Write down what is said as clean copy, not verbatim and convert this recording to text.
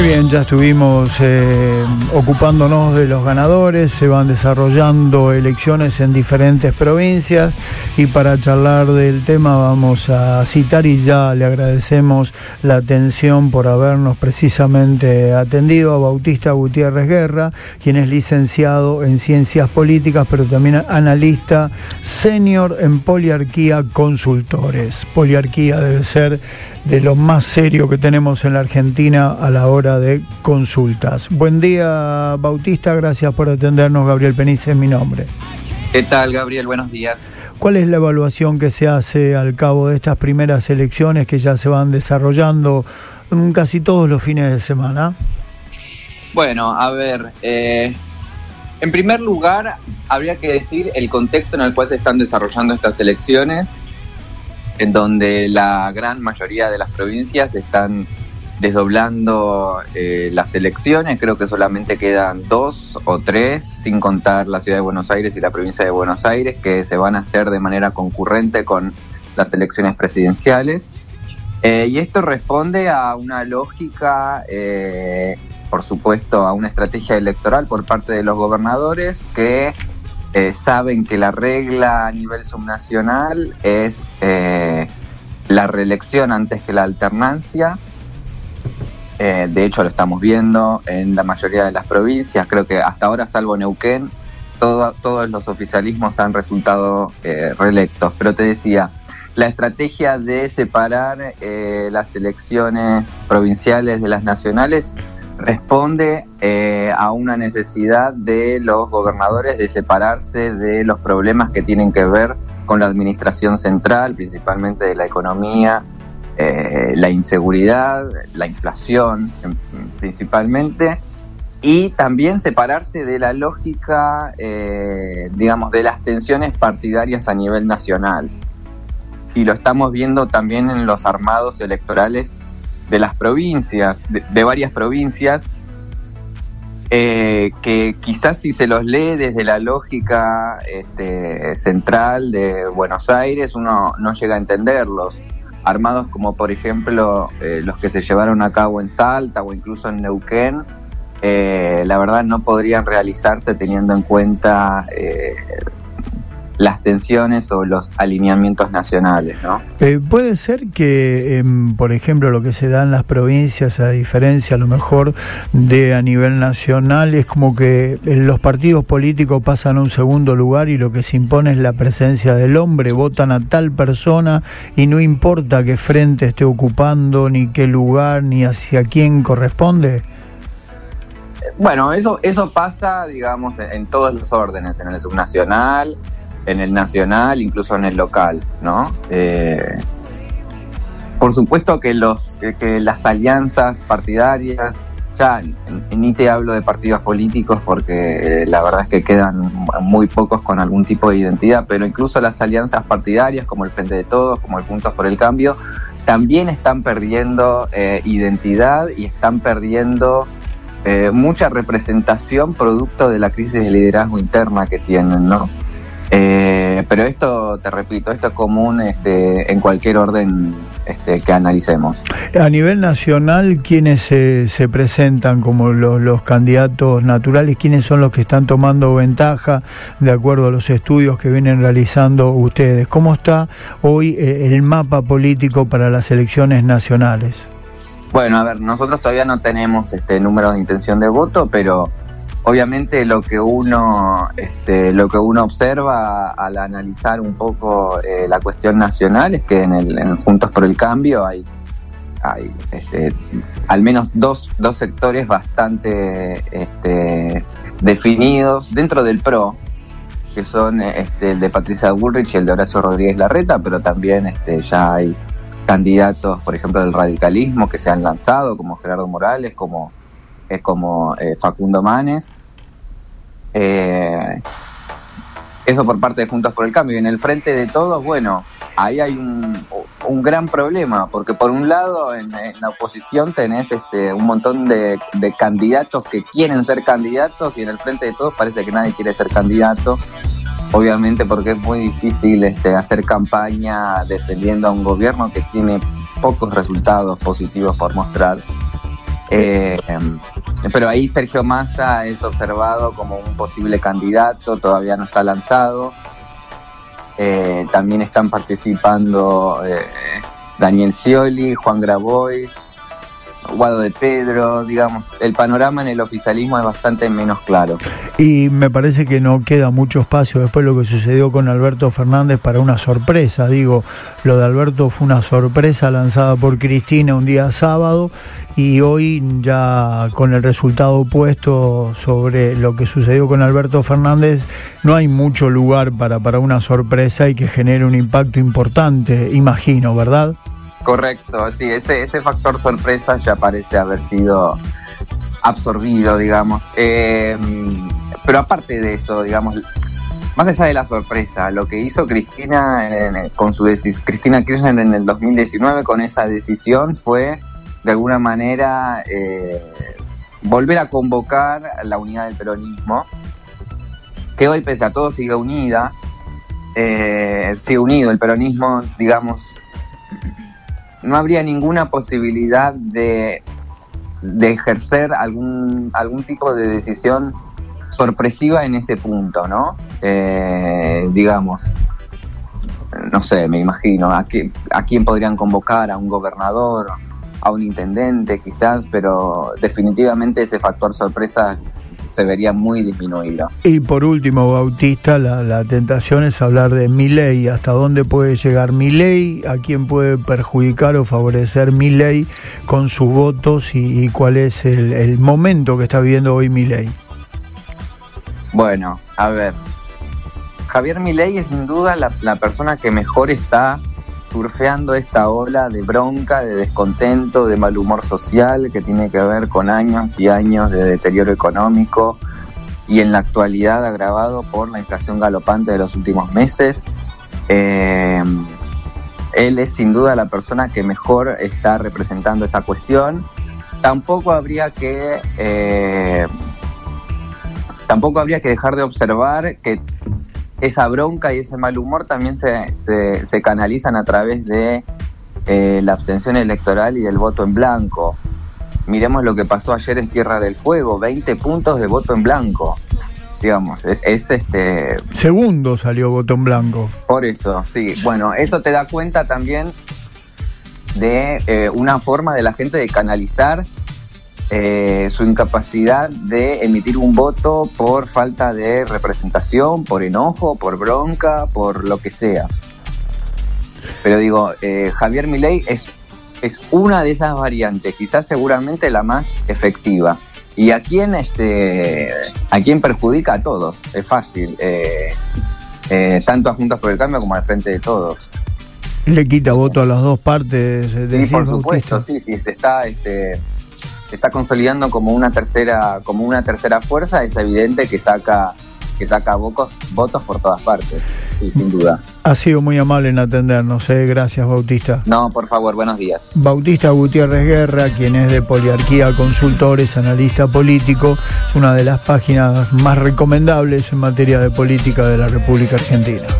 Muy bien, ya estuvimos ocupándonos de los ganadores, se van desarrollando elecciones en diferentes provincias y para charlar del tema vamos a citar y ya le agradecemos la atención por habernos precisamente atendido a Bautista Gutiérrez Guerra, quien es licenciado en Ciencias Políticas, pero también analista senior en Poliarquía Consultores. Poliarquía debe ser de lo más serio que tenemos en la Argentina a la hora de consultas. Buen día, Bautista, gracias por atendernos. Gabriel Penice es mi nombre. ¿Qué tal, Gabriel? Buenos días. ¿Cuál es la evaluación que se hace al cabo de estas primeras elecciones que ya se van desarrollando casi todos los fines de semana? Bueno, a ver, en primer lugar, habría que decir el contexto en el cual se están desarrollando estas elecciones, en donde la gran mayoría de las provincias están desdoblando las elecciones. Creo que solamente quedan 2 o 3, sin contar la ciudad de Buenos Aires y la provincia de Buenos Aires, que se van a hacer de manera concurrente con las elecciones presidenciales. Y esto responde a una lógica, por supuesto, a una estrategia electoral por parte de los gobernadores que saben que la regla a nivel subnacional es la reelección antes que la alternancia. De hecho, lo estamos viendo en la mayoría de las provincias. Creo que hasta ahora, salvo Neuquén, todos los oficialismos han resultado reelectos. Pero te decía, la estrategia de separar las elecciones provinciales de las nacionales responde a una necesidad de los gobernadores de separarse de los problemas que tienen que ver con la administración central, principalmente de la economía, la inseguridad, la inflación principalmente, y también separarse de la lógica, digamos, de las tensiones partidarias a nivel nacional. Y lo estamos viendo también en los armados electorales de las provincias, de varias provincias, que quizás si se los lee desde la lógica central de Buenos Aires, uno no llega a entenderlos. Armados como, por ejemplo, los que se llevaron a cabo en Salta o incluso en Neuquén, la verdad no podrían realizarse teniendo en cuenta las tensiones o los alineamientos nacionales, ¿no? Puede ser que, por ejemplo, lo que se da en las provincias, a diferencia a lo mejor de a nivel nacional, es como que los partidos políticos pasan a un segundo lugar y lo que se impone es la presencia del hombre, votan a tal persona y no importa qué frente esté ocupando, ni qué lugar, ni hacia quién corresponde. Bueno, eso pasa, digamos, en todos los órdenes, en el subnacional, en el nacional, incluso en el local, ¿no? Por supuesto que las alianzas partidarias, ya ni te hablo de partidos políticos porque la verdad es que quedan muy pocos con algún tipo de identidad, pero incluso las alianzas partidarias como el Frente de Todos, como el Juntos por el Cambio, también están perdiendo identidad y están perdiendo mucha representación producto de la crisis de liderazgo interna que tienen, ¿no? Pero esto, te repito, esto es común en cualquier orden que analicemos. A nivel nacional, ¿quiénes se presentan como los candidatos naturales? ¿Quiénes son los que están tomando ventaja de acuerdo a los estudios que vienen realizando ustedes? ¿Cómo está hoy el mapa político para las elecciones nacionales? Bueno, a ver, nosotros todavía no tenemos números de intención de voto, pero obviamente lo que uno observa al analizar un poco la cuestión nacional es que en Juntos por el Cambio hay al menos dos sectores bastante definidos dentro del PRO, que son el de Patricia Bullrich y el de Horacio Rodríguez Larreta, pero también ya hay candidatos, por ejemplo, del radicalismo que se han lanzado, como Gerardo Morales, como Facundo Manes. Eso por parte de Juntos por el Cambio. Y en el Frente de Todos, bueno, ahí hay un gran problema, porque por un lado en la oposición tenés un montón de candidatos que quieren ser candidatos, y en el Frente de Todos parece que nadie quiere ser candidato, obviamente porque es muy difícil hacer campaña defendiendo a un gobierno que tiene pocos resultados positivos por mostrar. Pero ahí Sergio Massa es observado como un posible candidato, todavía no está lanzado. También están participando Daniel Scioli, Juan Grabois, Guado de Pedro, digamos, el panorama en el oficialismo es bastante menos claro. Y me parece que no queda mucho espacio después de lo que sucedió con Alberto Fernández para una sorpresa. Digo, lo de Alberto fue una sorpresa lanzada por Cristina un día sábado y hoy ya con el resultado opuesto sobre lo que sucedió con Alberto Fernández no hay mucho lugar para una sorpresa y que genere un impacto importante, imagino, ¿verdad? Correcto, sí, ese factor sorpresa ya parece haber sido absorbido, digamos. Pero aparte de eso, digamos, más allá de la sorpresa, lo que hizo Cristina Cristina Kirchner en el 2019 con esa decisión fue, de alguna manera, volver a convocar la unidad del peronismo, que hoy, pese a todo, sigue unido el peronismo, digamos. No habría ninguna posibilidad de ejercer algún tipo de decisión sorpresiva en ese punto, ¿no? Digamos, no sé, me imagino, ¿a quién podrían convocar? ¿A un gobernador? ¿A un intendente quizás? Pero definitivamente ese factor sorpresa se vería muy disminuido. Y por último, Bautista, la tentación es hablar de Milei. ¿Hasta dónde puede llegar Milei? ¿A quién puede perjudicar o favorecer Milei con sus votos? ¿Y cuál es el momento que está viviendo hoy Milei? Bueno, a ver, Javier Milei es sin duda la persona que mejor está surfeando esta ola de bronca, de descontento, de mal humor social que tiene que ver con años y años de deterioro económico y en la actualidad agravado por la inflación galopante de los últimos meses. Él es sin duda la persona que mejor está representando esa cuestión. Tampoco habría que dejar de observar que esa bronca y ese mal humor también se canalizan a través de la abstención electoral y del voto en blanco. Miremos lo que pasó ayer en Tierra del Fuego, 20 puntos de voto en blanco. Digamos, segundo salió voto en blanco. Por eso, sí. Bueno, eso te da cuenta también de una forma de la gente de canalizar su incapacidad de emitir un voto por falta de representación, por enojo, por bronca, por lo que sea. Pero digo, Javier Milei es una de esas variantes, quizás seguramente la más efectiva. ¿Y a quién perjudica? A todos, es fácil. Tanto a Juntos por el Cambio como al Frente de Todos. ¿Le quita voto a las dos partes? Sí, por supuesto, sí, se está consolidando como una tercera fuerza. Es evidente que saca votos por todas partes, sí, sin duda. Ha sido muy amable en atendernos, gracias, Bautista. No, por favor, buenos días. Bautista Gutiérrez Guerra, quien es de Poliarquía Consultores, analista político, es una de las páginas más recomendables en materia de política de la República Argentina.